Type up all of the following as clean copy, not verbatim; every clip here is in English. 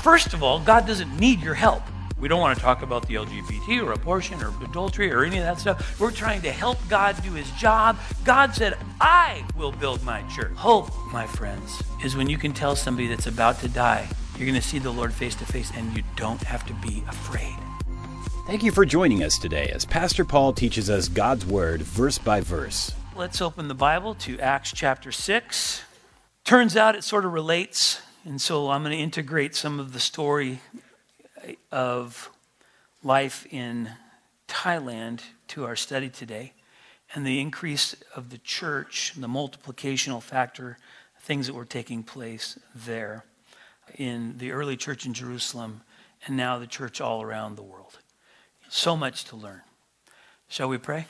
First of all, God doesn't need your help. We don't want to talk about the LGBT or abortion or adultery or any of that stuff. We're trying to help God do his job. God said, I will build my church. Hope, my friends, is when you can tell somebody that's about to die, you're going to see the Lord face to face, and you don't have to be afraid. Thank you for joining us today as Pastor Paul teaches us God's Word verse by verse. Let's open the Bible to Acts chapter 6. Turns out it sort of relates, and so I'm going to integrate some of the story of life in Thailand to our study today, and the increase of the church, the multiplicational factor, things that were taking place there in the early church in Jerusalem, and now the church all around the world. So much to learn. Shall we pray?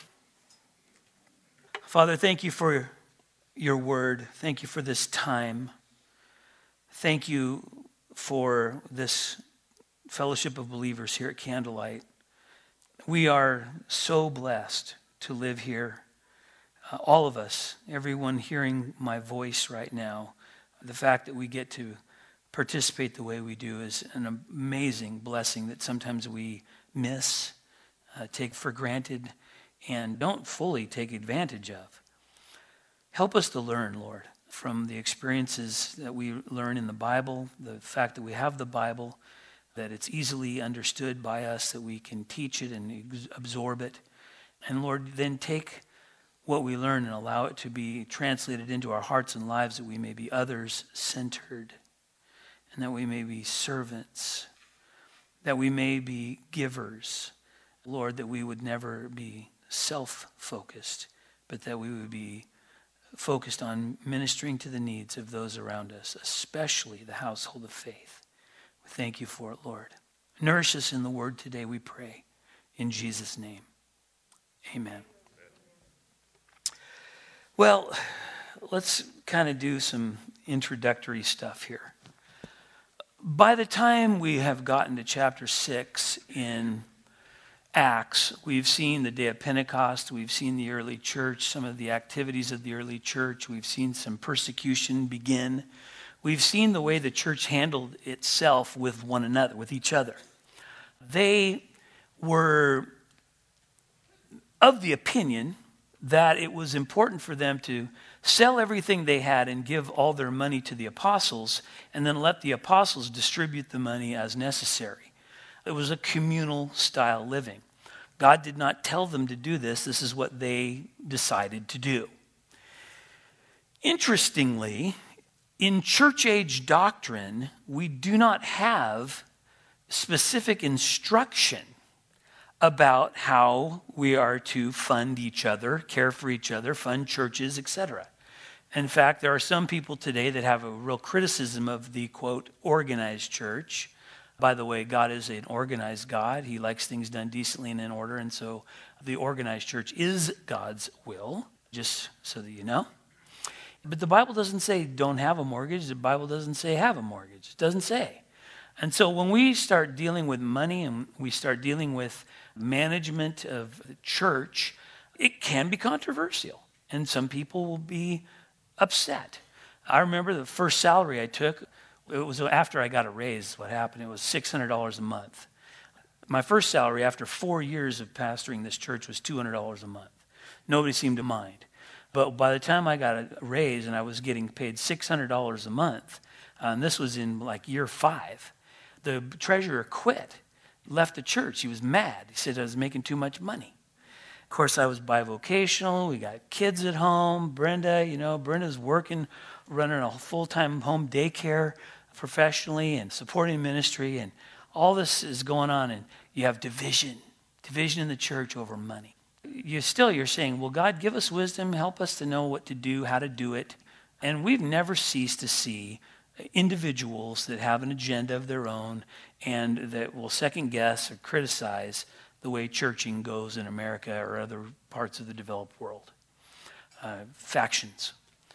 Father, thank you for your word. Thank you for this time. Thank you for this fellowship of believers here at Candlelight. We are so blessed to live here. All of us, everyone hearing my voice right now, the fact that we get to participate the way we do is an amazing blessing that sometimes we miss, take for granted, and don't fully take advantage of. Help us to learn, Lord, from the experiences that we learn in the Bible, the fact that we have the Bible, that it's easily understood by us, that we can teach it and absorb it. And Lord, then take what we learn and allow it to be translated into our hearts and lives, that we may be others-centered, and that we may be servants, that we may be givers. Lord, that we would never be self-focused, but that we would be focused on ministering to the needs of those around us, especially the household of faith. We thank you for it, Lord. Nourish us in the word today, we pray. In Jesus' name, amen. Well, let's kind of do some introductory stuff here. By the time we have gotten to chapter 6 in Acts, we've seen the day of Pentecost, we've seen the early church, some of the activities of the early church, we've seen some persecution begin. We've seen the way the church handled itself with one another, with each other. They were of the opinion that it was important for them to sell everything they had and give all their money to the apostles, and then let the apostles distribute the money as necessary. It was a communal style living. God did not tell them to do this. This is what they decided to do. Interestingly, in church age doctrine, we do not have specific instruction about how we are to fund each other, care for each other, fund churches, etc. In fact, there are some people today that have a real criticism of the, quote, organized church. By the way, God is an organized God. He likes things done decently and in order, and so the organized church is God's will, just so that you know. But the Bible doesn't say don't have a mortgage. The Bible doesn't say have a mortgage. It doesn't say. And so when we start dealing with money and we start dealing with management of the church, it can be controversial, and some people will be upset. I remember the first salary I took, it was after I got a raise. What happened, it was $600 a month. My first salary after 4 years of pastoring this church was $200 a month. Nobody seemed to mind. But by the time I got a raise and I was getting paid $600 a month, and this was in like year 5, the treasurer quit, left the church. He was mad. He said I was making too much money. Of course, I was bivocational. We got kids at home. Brenda's working, running a full-time home daycare professionally and supporting ministry, and all this is going on, and you have division in the church over money. You're saying, well, God, give us wisdom, help us to know what to do, how to do it. And we've never ceased to see individuals that have an agenda of their own and that will second guess or criticize the way churching goes in America or other parts of the developed world. Factions.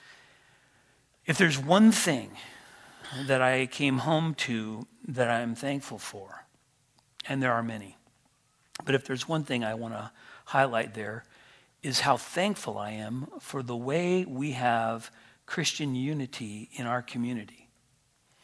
If there's one thing that I came home to that I'm thankful for, and there are many, but if there's one thing I want to highlight there, is how thankful I am for the way we have Christian unity in our community.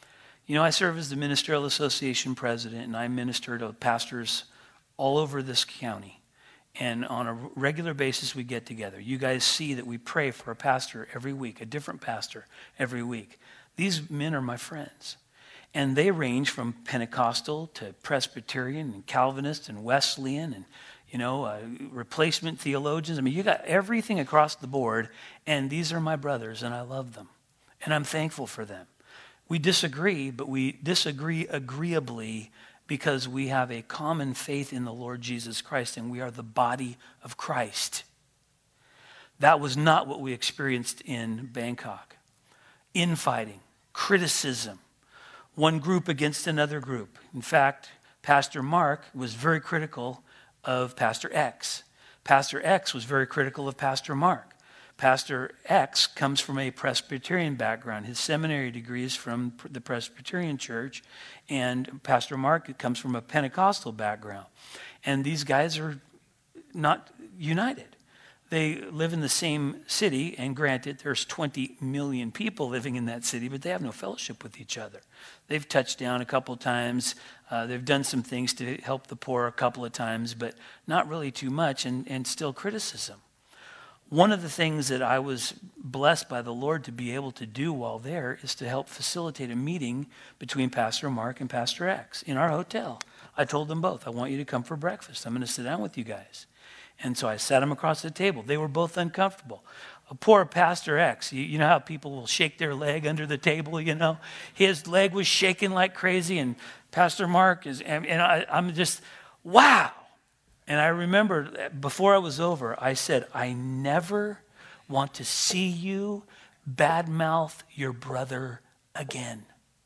You know, I serve as the Ministerial Association president, and I minister to pastors all over this county. And on a regular basis, we get together. You guys see that we pray for a pastor every week, a different pastor every week. These men are my friends. And they range from Pentecostal to Presbyterian and Calvinist and Wesleyan and, replacement theologians. I mean, you got everything across the board. And these are my brothers, and I love them. And I'm thankful for them. We disagree, but we disagree agreeably because we have a common faith in the Lord Jesus Christ, and we are the body of Christ. That was not what we experienced in Bangkok. Infighting, criticism, one group against another group. In fact, Pastor Mark was very critical of Pastor X. Pastor X was very critical of Pastor Mark. Pastor X comes from a Presbyterian background. His seminary degree is from the Presbyterian church, and Pastor Mark comes from a Pentecostal background. And these guys are not united. They live in the same city, and granted, there's 20 million people living in that city, but they have no fellowship with each other. They've touched down a couple of times. They've done some things to help the poor a couple of times, but not really too much, and still criticism. One of the things that I was blessed by the Lord to be able to do while there is to help facilitate a meeting between Pastor Mark and Pastor X in our hotel. I told them both, I want you to come for breakfast. I'm going to sit down with you guys. And so I sat them across the table. They were both uncomfortable. Poor Pastor X, you know how people will shake their leg under the table, you know? His leg was shaking like crazy, and Pastor Mark I'm just, wow. And I remember before I was over, I said, I never want to see you badmouth your brother again.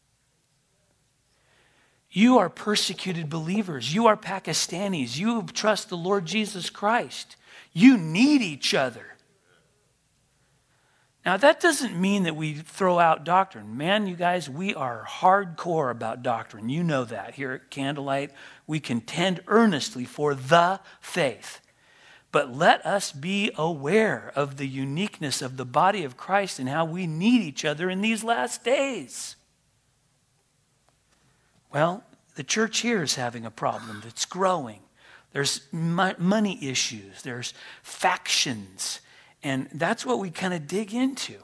You are persecuted believers. You are Pakistanis. You trust the Lord Jesus Christ. You need each other. Now, that doesn't mean that we throw out doctrine. Man, you guys, we are hardcore about doctrine. You know that. Here at Candlelight, we contend earnestly for the faith. But let us be aware of the uniqueness of the body of Christ and how we need each other in these last days. Well, the church here is having a problem that's growing. There's money issues. There's factions. And that's what we kind of dig into.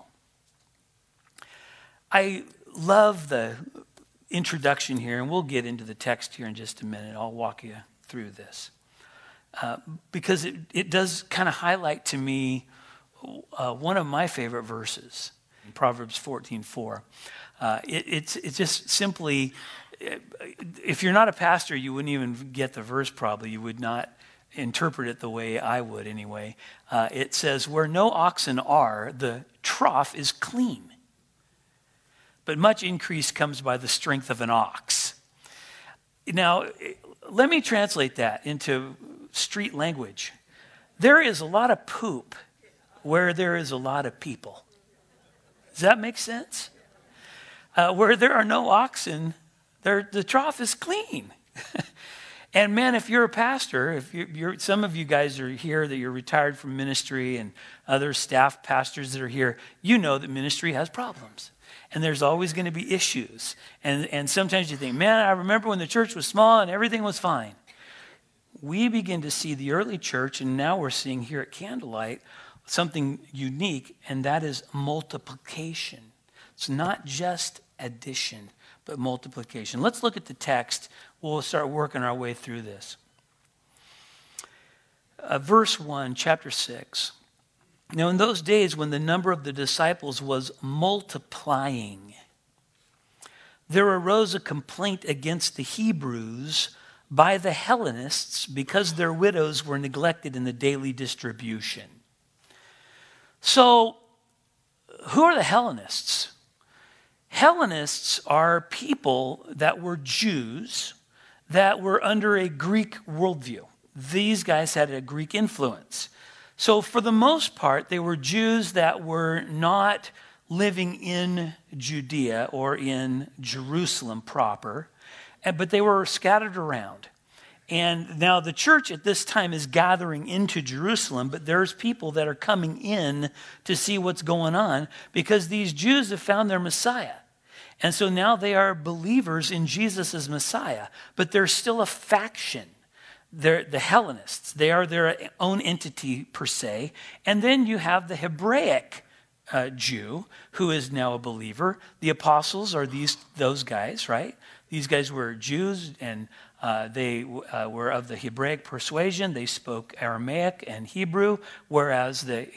I love the introduction here, and we'll get into the text here in just a minute. I'll walk you through this. Because it does kind of highlight to me one of my favorite verses, in Proverbs 14:4. It's just simply, if you're not a pastor, you wouldn't even get the verse probably. You would not interpret it the way I would anyway. It says, where no oxen are, the trough is clean. But much increase comes by the strength of an ox. Now, let me translate that into street language. There is a lot of poop where there is a lot of people. Does that make sense? Where there are no oxen, the trough is clean. And man, if you're a pastor, if you're some of you guys are here that you're retired from ministry, and other staff pastors that are here, you know that ministry has problems. And there's always going to be issues. And sometimes you think, man, I remember when the church was small and everything was fine. We begin to see the early church, and now we're seeing here at Candlelight something unique, and that is multiplication. It's not just addition, but multiplication. Let's look at the text. We'll start working our way through this. Verse 1, chapter 6. Now, in those days when the number of the disciples was multiplying, there arose a complaint against the Hebrews by the Hellenists because their widows were neglected in the daily distribution. So, who are the Hellenists? Hellenists are people that were Jews that were under a Greek worldview. These guys had a Greek influence. So for the most part, they were Jews that were not living in Judea or in Jerusalem proper, but they were scattered around. And now the church at this time is gathering into Jerusalem, but there's people that are coming in to see what's going on because these Jews have found their Messiah. And so now they are believers in Jesus as Messiah, but they're still a faction. They're the Hellenists. They are their own entity per se. And then you have the Hebraic Jew who is now a believer. The apostles are those guys, right? These guys were Jews, and they were of the Hebraic persuasion. They spoke Aramaic and Hebrew, whereas the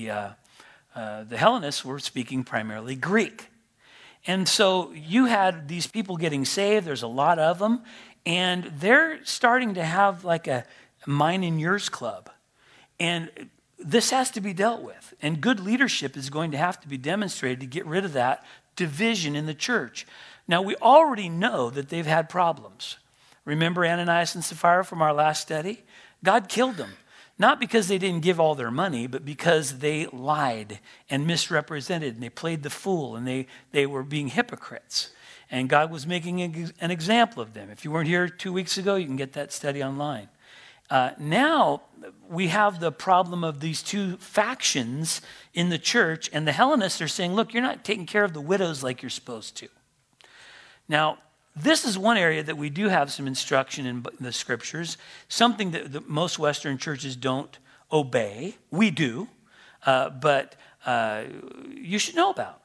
Hellenists were speaking primarily Greek. And so you had these people getting saved. There's a lot of them. And they're starting to have like a mine and yours club. And this has to be dealt with. And good leadership is going to have to be demonstrated to get rid of that division in the church. Now, we already know that they've had problems. Remember Ananias and Sapphira from our last study? God killed them. Not because they didn't give all their money, but because they lied and misrepresented, and they played the fool, and they were being hypocrites. And God was making an example of them. If you weren't here 2 weeks ago, you can get that study online. Now we have the problem of these two factions in the church, and the Hellenists are saying, look, you're not taking care of the widows like you're supposed to. Now, this is one area that we do have some instruction in the scriptures, something that most Western churches don't obey. We do, but you should know about.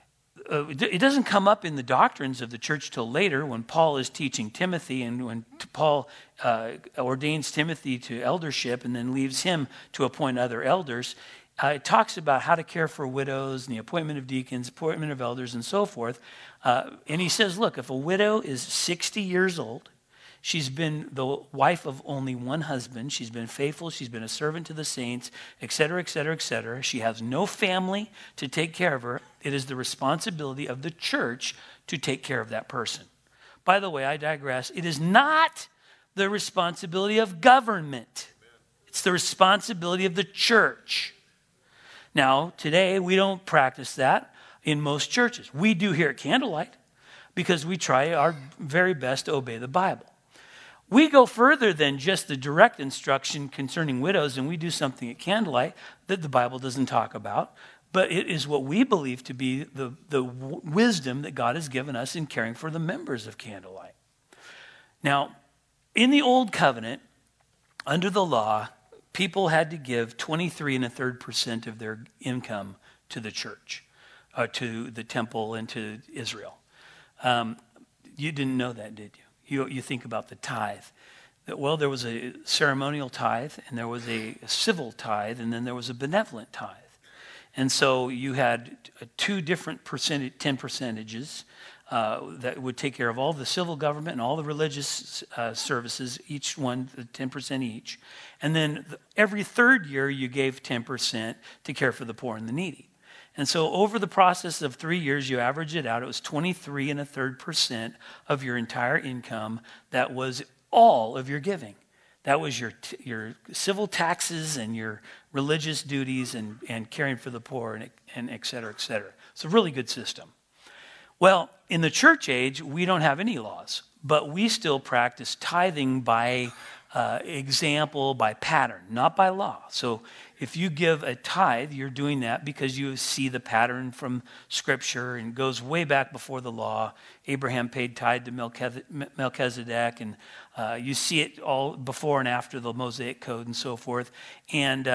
It doesn't come up in the doctrines of the church till later when Paul is teaching Timothy, and when Paul ordains Timothy to eldership and then leaves him to appoint other elders. It talks about how to care for widows and the appointment of deacons, appointment of elders, and so forth. And he says, look, if a widow is 60 years old, she's been the wife of only one husband, she's been faithful, she's been a servant to the saints, et cetera, et cetera, et cetera. She has no family to take care of her. It is the responsibility of the church to take care of that person. By the way, I digress. It is not the responsibility of government. It's the responsibility of the church. Now, today, we don't practice that in most churches. We do here at Candlelight because we try our very best to obey the Bible. We go further than just the direct instruction concerning widows, and we do something at Candlelight that the Bible doesn't talk about, but it is what we believe to be the wisdom that God has given us in caring for the members of Candlelight. Now, in the Old Covenant, under the law, people had to give 23 1/3% of their income to the church, to the temple, and to Israel. You didn't know that, did you? You think about the tithe. Well, there was a ceremonial tithe, and there was a civil tithe, and then there was a benevolent tithe. And so you had two different 10 percentages that would take care of all the civil government and all the religious services, each one 10% each. And then every third year you gave 10% to care for the poor and the needy. And so over the process of 3 years, you average it out. It was 23 1/3% of your entire income. That was all of your giving. That was your civil taxes and your religious duties and caring for the poor and et cetera, et cetera. It's a really good system. Well, in the church age, we don't have any laws, but we still practice tithing by example, by pattern, not by law. So if you give a tithe, you're doing that because you see the pattern from Scripture, and goes way back before the law. Abraham paid tithe to Melchizedek, and you see it all before and after the Mosaic Code and so forth. And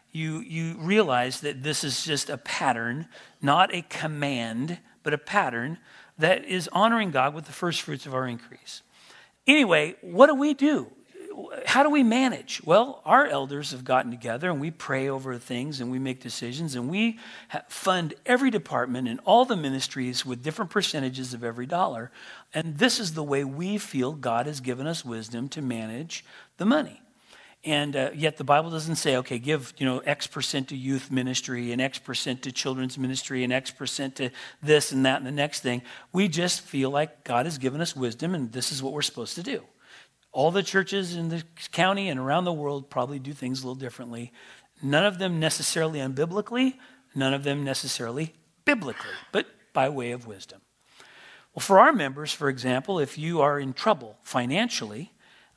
you realize that this is just a pattern, not a command, but a pattern that is honoring God with the first fruits of our increase. Anyway, what do? How do we manage? Well, our elders have gotten together, and we pray over things, and we make decisions, and we fund every department and all the ministries with different percentages of every dollar. And this is the way we feel God has given us wisdom to manage the money. And yet the Bible doesn't say, okay, give X% to youth ministry and X% to children's ministry and X% to this and that and the next thing. We just feel like God has given us wisdom, and this is what we're supposed to do. All the churches in the county and around the world probably do things a little differently. None of them necessarily unbiblically, none of them necessarily biblically, but by way of wisdom. Well, for our members, for example, if you are in trouble financially,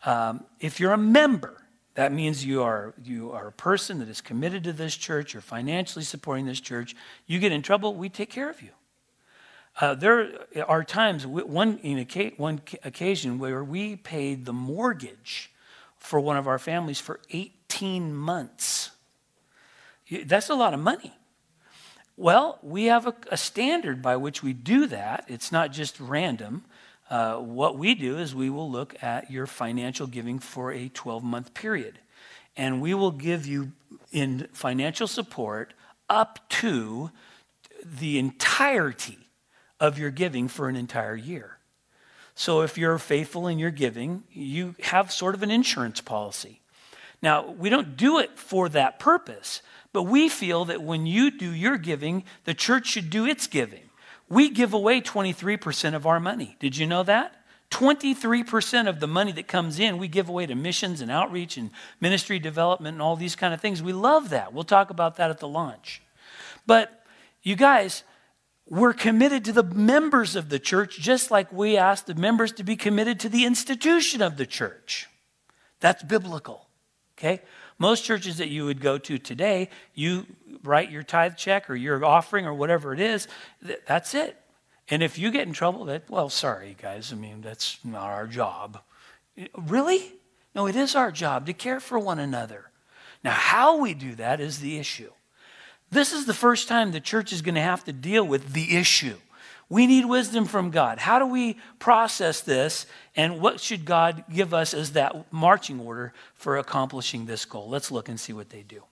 if you're a member, that means you are a person that is committed to this church, you're financially supporting this church, you get in trouble, we take care of you. There are times, one occasion where we paid the mortgage for one of our families for 18 months. That's a lot of money. Well, we have a standard by which we do that. It's not just random. What we do is we will look at your financial giving for a 12-month period. And we will give you in financial support up to the entirety of your giving for an entire year. So if you're faithful in your giving, you have sort of an insurance policy. Now, we don't do it for that purpose, but we feel that when you do your giving, the church should do its giving. We give away 23% of our money. Did you know that? 23% of the money that comes in, we give away to missions and outreach and ministry development and all these kind of things. We love that. We'll talk about that at the launch. But you guys, we're committed to the members of the church just like we ask the members to be committed to the institution of the church. That's biblical, okay? Most churches that you would go to today, you write your tithe check or your offering or whatever it is, that's it. And if you get in trouble, sorry guys, that's not our job. Really? No, it is our job to care for one another. Now, how we do that is the issue. This is the first time the church is going to have to deal with the issue. We need wisdom from God. How do we process this, and what should God give us as that marching order for accomplishing this goal? Let's look and see what they do.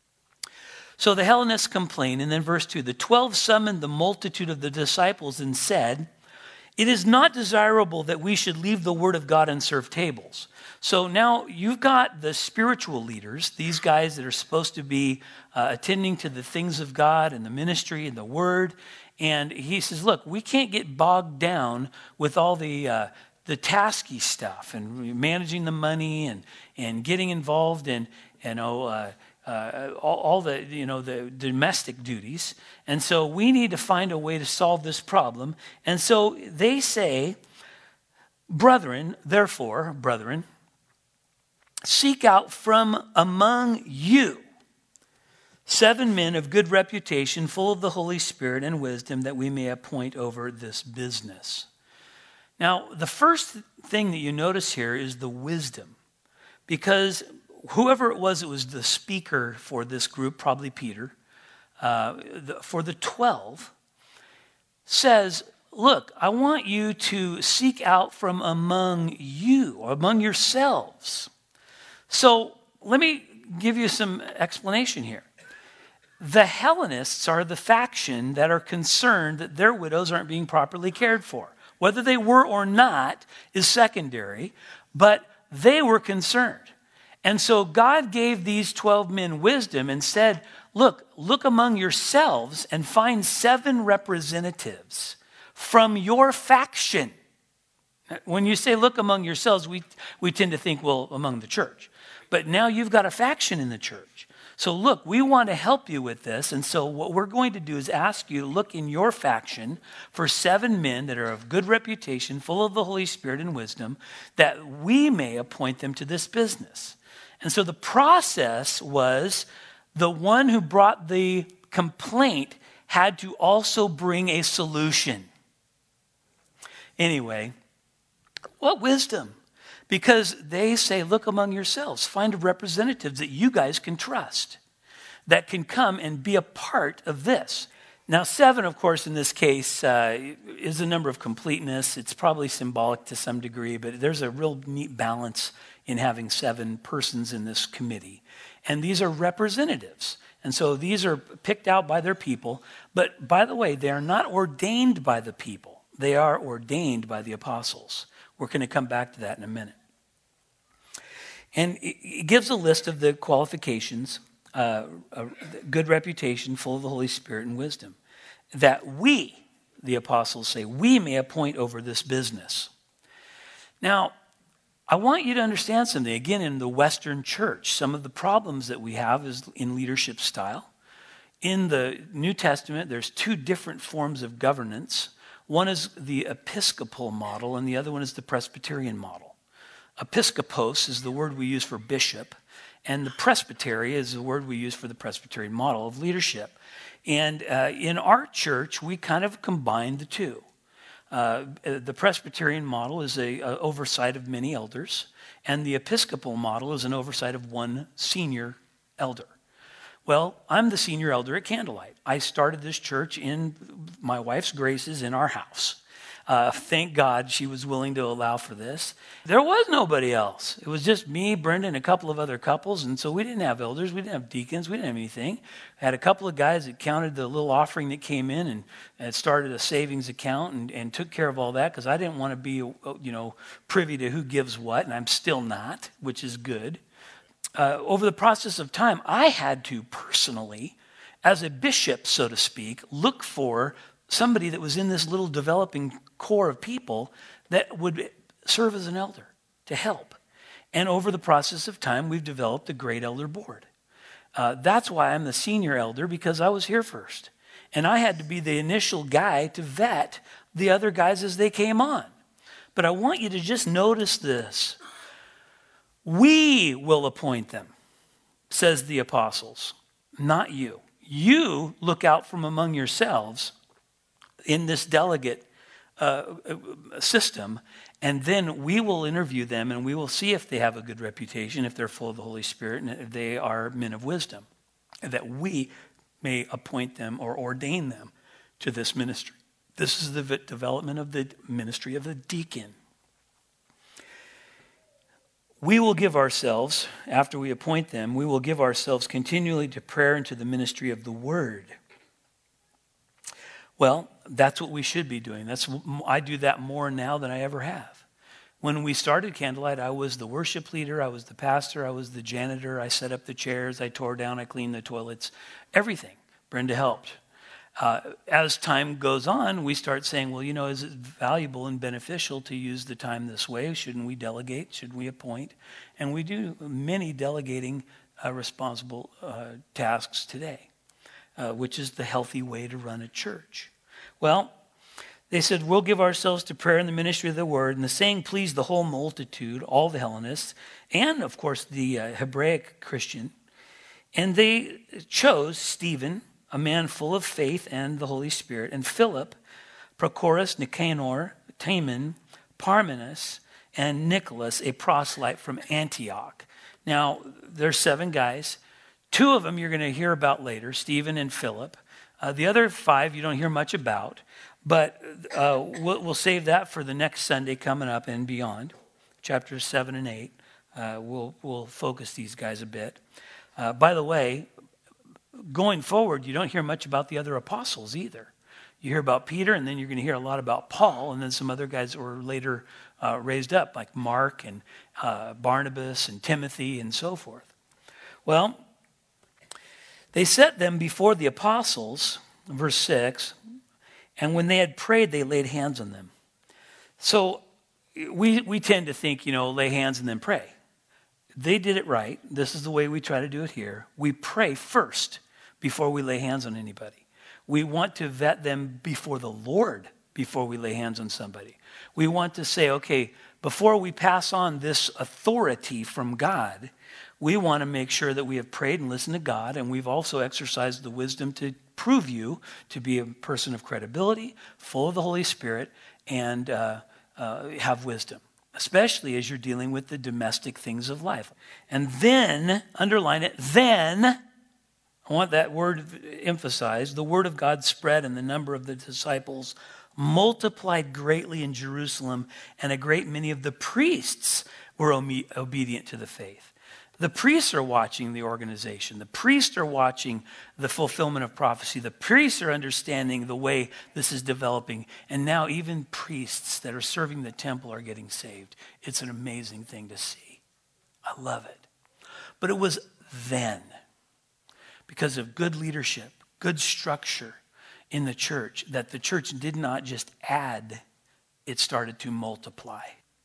So the Hellenists complain, and then verse 2, the 12 summoned the multitude of the disciples and said, "It is not desirable that we should leave the word of God and serve tables." So now you've got the spiritual leaders, these guys that are supposed to be attending to the things of God and the ministry and the word. And he says, look, we can't get bogged down with all the tasky stuff and managing the money and getting involved in, all the, the domestic duties. And so we need to find a way to solve this problem. And so they say, brethren, seek out from among you 7 men of good reputation, full of the Holy Spirit and wisdom, that we may appoint over this business. Now, the first thing that you notice here is the wisdom, because whoever it was the speaker for this group, probably Peter, for the 12, says, look, I want you to seek out from among you, or among yourselves. So let me give you some explanation here. The Hellenists are the faction that are concerned that their widows aren't being properly cared for. Whether they were or not is secondary, but they were concerned. And so God gave these 12 men wisdom and said, look among yourselves and find 7 representatives from your faction. When you say look among yourselves, we tend to think, well, among the church. But now you've got a faction in the church. So look, we want to help you with this. And so what we're going to do is ask you to look in your faction for 7 men that are of good reputation, full of the Holy Spirit and wisdom, that we may appoint them to this business. And so the process was the one who brought the complaint had to also bring a solution. Anyway, what wisdom? Because they say, look among yourselves, find representatives that you guys can trust, that can come and be a part of this. Now, 7, of course, in this case, is a number of completeness. It's probably symbolic to some degree, but there's a real neat balance in having 7 persons in this committee. And these are representatives. And so these are picked out by their people. But by the way, they are not ordained by the people. They are ordained by the apostles. We're going to come back to that in a minute. And it gives a list of the qualifications, a good reputation, full of the Holy Spirit and wisdom, that we, the apostles say, we may appoint over this business. Now, I want you to understand something. Again, in the Western church, some of the problems that we have is in leadership style. In the New Testament, there's 2 different forms of governance. One is the Episcopal model, and the other one is the Presbyterian model. Episkopos is the word we use for bishop, And the presbytery is the word we use for the Presbyterian model of leadership. And in our church, we kind of combine the two. The Presbyterian model is a oversight of many elders, and the Episcopal model is an oversight of one senior elder. Well, I'm the senior elder at Candlelight. I started this church in my wife's graces in our house. Thank God she was willing to allow for this. There was nobody else. It was just me, Brenda, and a couple of other couples. And so we didn't have elders. We didn't have deacons. We didn't have anything. Had a couple of guys that counted the little offering that came in and started a savings account and took care of all that because I didn't want to be, privy to who gives what. And I'm still not, which is good. Over the process of time, I had to personally, as a bishop, so to speak, look for somebody that was in this little developing core of people that would serve as an elder to help. And over the process of time, we've developed a great elder board. That's why I'm the senior elder, because I was here first. And I had to be the initial guy to vet the other guys as they came on. But I want you to just notice this. We will appoint them, says the apostles, not you. You look out from among yourselves in this delegate system, and then we will interview them and we will see if they have a good reputation, if they're full of the Holy Spirit, and if they are men of wisdom, that we may appoint them or ordain them to this ministry. This is the development of the ministry of the deacon. We will give ourselves, after we appoint them, we will give ourselves continually to prayer and to the ministry of the word. Well, that's what we should be doing. I do that more now than I ever have. When we started Candlelight, I was the worship leader, I was the pastor, I was the janitor, I set up the chairs, I tore down, I cleaned the toilets, everything. Brenda helped. As time goes on, we start saying, well, is it valuable and beneficial to use the time this way? Shouldn't we delegate? Should we appoint? And we do many delegating responsible tasks today, which is the healthy way to run a church. Well, they said, we'll give ourselves to prayer and the ministry of the word. And the saying pleased the whole multitude, all the Hellenists, and of course the Hebraic Christian. And they chose Stephen, a man full of faith and the Holy Spirit, and Philip, Prochorus, Nicanor, Timon, Parmenas, and Nicholas, a proselyte from Antioch. Now, there's 7 guys. 2 of them you're going to hear about later, Stephen and Philip. The other 5 you don't hear much about, but we'll save that for the next Sunday coming up and beyond, chapters 7 and 8. We'll focus these guys a bit. By the way, going forward, you don't hear much about the other apostles either. You hear about Peter, and then you're going to hear a lot about Paul, and then some other guys that were later raised up, like Mark and Barnabas and Timothy and so forth. Well, they set them before the apostles, verse 6, and when they had prayed, they laid hands on them. So we tend to think, lay hands and then pray. They did it right. This is the way we try to do it here. We pray first before we lay hands on anybody. We want to vet them before the Lord before we lay hands on somebody. We want to say, okay, before we pass on this authority from God, we want to make sure that we have prayed and listened to God, and we've also exercised the wisdom to prove you to be a person of credibility, full of the Holy Spirit, and have wisdom, especially as you're dealing with the domestic things of life. And then, underline it, then, I want that word emphasized, the word of God spread and the number of the disciples multiplied greatly in Jerusalem, and a great many of the priests were obedient to the faith. The priests are watching the organization. The priests are watching the fulfillment of prophecy. The priests are understanding the way this is developing. And now even priests that are serving the temple are getting saved. It's an amazing thing to see. I love it. But it was then, because of good leadership, good structure in the church, that the church did not just add, it started to multiply.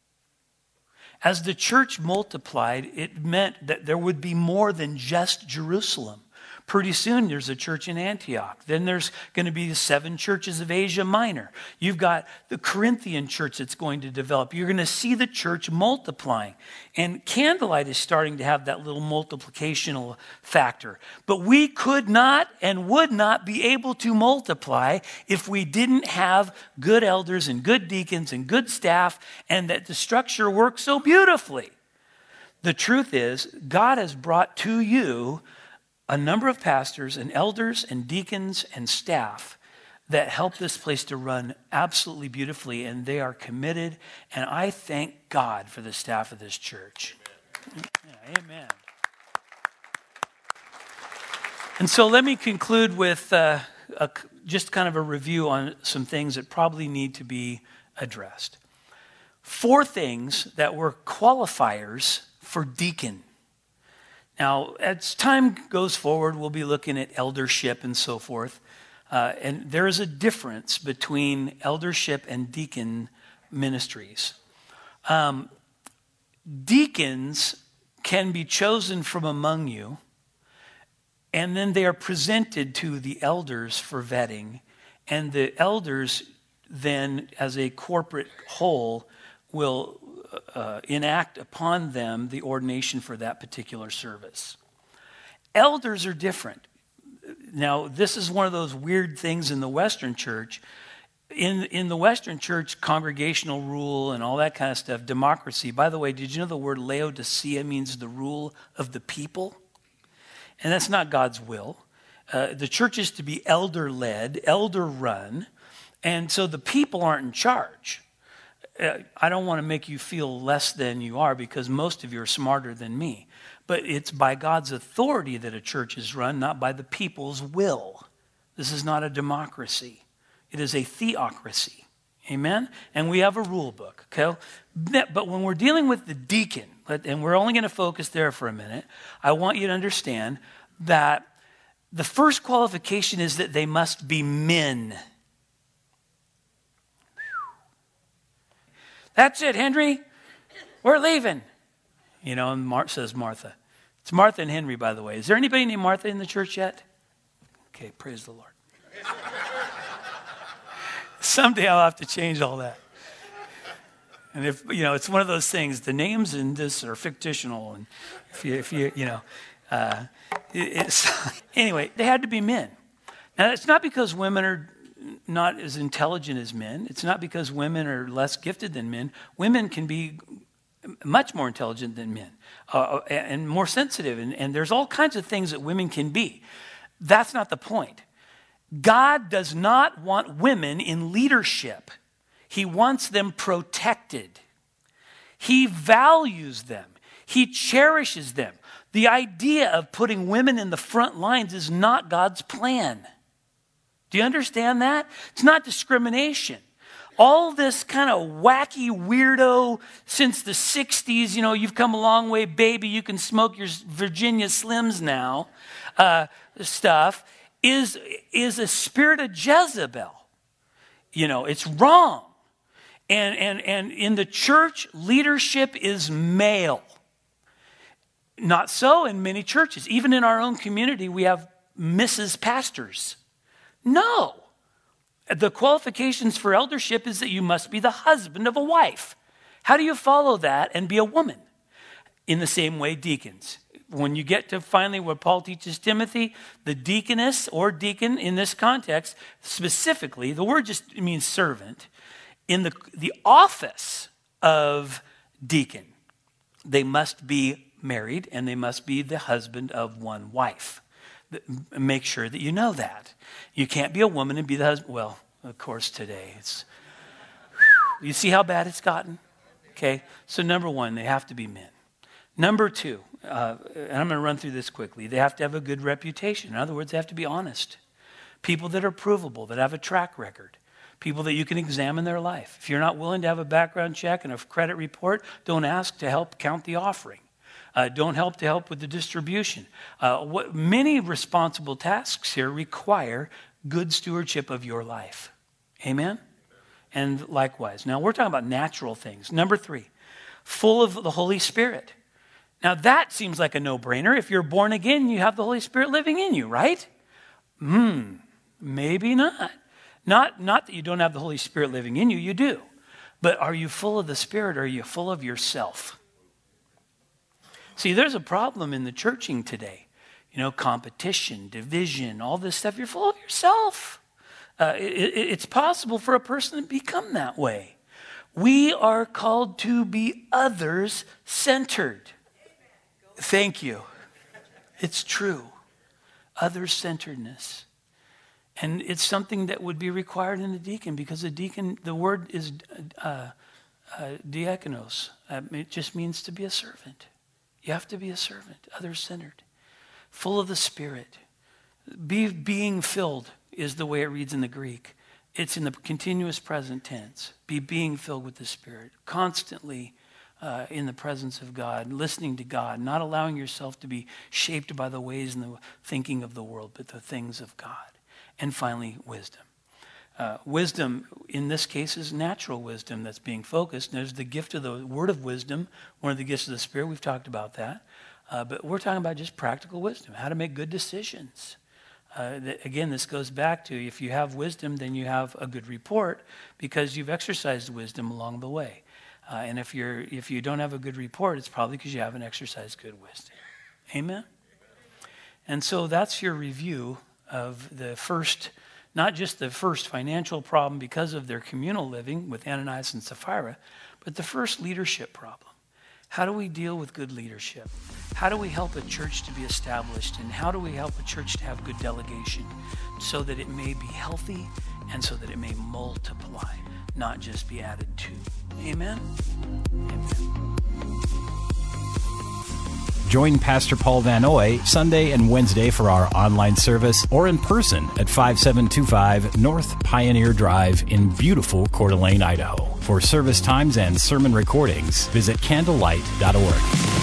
As the church multiplied, it meant that there would be more than just Jerusalem. Pretty soon there's a church in Antioch. Then there's going to be the 7 churches of Asia Minor. You've got the Corinthian church that's going to develop. You're going to see the church multiplying. And Candlelight is starting to have that little multiplicational factor. But we could not and would not be able to multiply if we didn't have good elders and good deacons and good staff, and that the structure works so beautifully. The truth is, God has brought to you a number of pastors and elders and deacons and staff that help this place to run absolutely beautifully, and they are committed, and I thank God for the staff of this church. Yeah, amen. And so let me conclude with just kind of a review on some things that probably need to be addressed. 4 things that were qualifiers for deacon. Now, as time goes forward, we'll be looking at eldership and so forth. And there is a difference between eldership and deacon ministries. Deacons can be chosen from among you, and then they are presented to the elders for vetting. And the elders then, as a corporate whole, will enact upon them the ordination for that particular service. Elders are different. Now, this is one of those weird things in the Western church. In the Western church, congregational rule and all that kind of stuff, democracy. By the way, did you know the word Laodicea means the rule of the people? And that's not God's will. The church is to be elder-led, elder-run, and so the people aren't in charge. I don't want to make you feel less than you are, because most of you are smarter than me. But it's by God's authority that a church is run, not by the people's will. This is not a democracy. It is a theocracy. Amen? And we have a rule book. Okay? But when we're dealing with the deacon, and we're only going to focus there for a minute, I want you to understand that the first qualification is that they must be men. That's it, Henry. We're leaving. You know, and says Martha. It's Martha and Henry, by the way. Is there anybody named Martha in the church yet? Okay, praise the Lord. Someday I'll have to change all that. And if, you know, it's one of those things, the names in this are fictional. And if you anyway, they had to be men. Now, it's not because women are not as intelligent as men. It's not because women are less gifted than men. Women can be much more intelligent than men and more sensitive. And there's all kinds of things that women can be. That's not the point. God does not want women in leadership. He wants them protected. He values them. He cherishes them. The idea of putting women in the front lines is not God's plan. Do you understand that? It's not discrimination. All this kind of wacky weirdo since the 60s, you know, you've come a long way, baby, you can smoke your Virginia Slims now, stuff, is a spirit of Jezebel. You know, it's wrong. And in the church, leadership is male. Not so in many churches. Even in our own community, we have Mrs. Pastors. No. The qualifications for eldership is that you must be the husband of a wife. How do you follow that and be a woman? In the same way, deacons. When you get to finally what Paul teaches Timothy, the deaconess or deacon in this context, specifically, the word just means servant. In the office of deacon, they must be married and they must be the husband of one wife. Make sure that you know that. You can't be a woman and be the husband. Well, of course, today it's... You see how bad it's gotten? Okay, so number one, they have to be men. Number two, and I'm going to run through this quickly, they have to have a good reputation. In other words, they have to be honest. People that are provable, that have a track record. People that you can examine their life. If you're not willing to have a background check and a credit report, don't ask to help count the offering. Don't help with the distribution. Many responsible tasks here require good stewardship of your life. Amen? And likewise. Now, we're talking about natural things. Number three, full of the Holy Spirit. Now that seems like a no-brainer. If you're born again, you have the Holy Spirit living in you, right? Maybe not. Not that you don't have the Holy Spirit living in you, you do. But are you full of the Spirit or are you full of yourself? See, there's a problem in the churching today. Competition, division, all this stuff. You're full of yourself. It's possible for a person to become that way. We are called to be others-centered. Thank you. It's true. Others-centeredness. And it's something that would be required in a deacon, because a deacon, the word is diakonos. It just means to be a servant. You have to be a servant, others-centered, full of the Spirit. Being filled is the way it reads in the Greek. It's in the continuous present tense. Being filled with the Spirit, constantly in the presence of God, listening to God, not allowing yourself to be shaped by the ways and the thinking of the world, but the things of God. And finally, wisdom. Wisdom, in this case, is natural wisdom that's being focused. There's the gift of the word of wisdom, one of the gifts of the Spirit. We've talked about that. But we're talking about just practical wisdom, how to make good decisions. Again, this goes back to, if you have wisdom, then you have a good report because you've exercised wisdom along the way. And if you don't have a good report, it's probably because you haven't exercised good wisdom. Amen? And so that's your review of the first, not just the first financial problem because of their communal living with Ananias and Sapphira, but the first leadership problem. How do we deal with good leadership? How do we help a church to be established? And how do we help a church to have good delegation so that it may be healthy and so that it may multiply, not just be added to? Amen? Amen. Join Pastor Paul Van Oy Sunday and Wednesday for our online service or in person at 5725 North Pioneer Drive in beautiful Coeur d'Alene, Idaho. For service times and sermon recordings, visit candlelight.org.